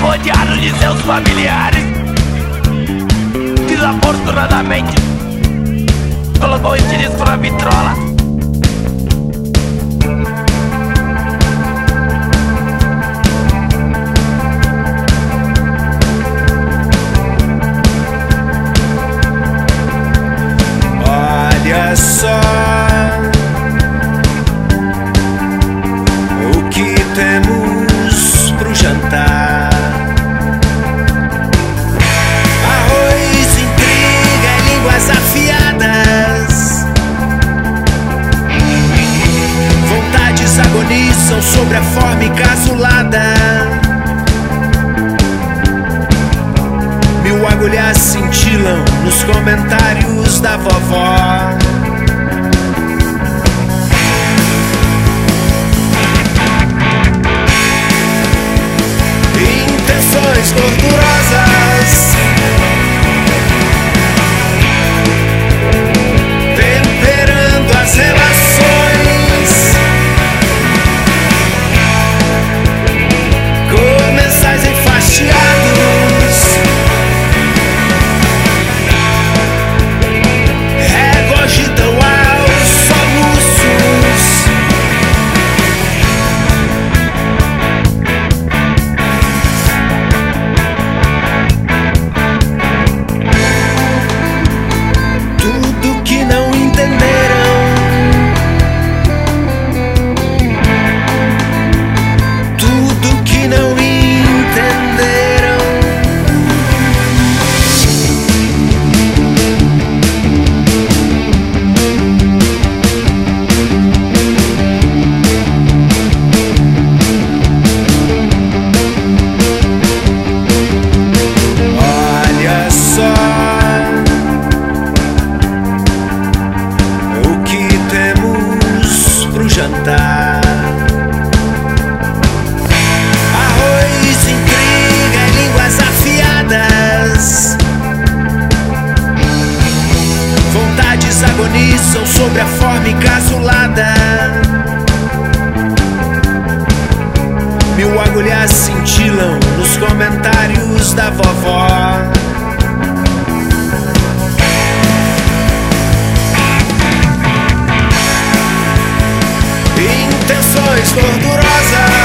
rodeado de seus familiares, desafortunadamente colocou esse disco na vitrola. Olha só o que temos pro jantar: arroz, intriga e línguas afiadas. Vontades agonizam sobre a forma encasulada. Mil agulhas cintilam nos comentários da vovó. Intenções gordurosas, temperando as relações. Comensais enfastiados, régua agitam aos soluços. Tudo que não entenderam, tudo que não entenderam. Olha só o que temos pro jantar: arroz, intriga e línguas afiadas. Vontades agonizam sobre a forma encasulada. Mil agulhas cintilam nos comentários da vovó. Intenções gordurosas,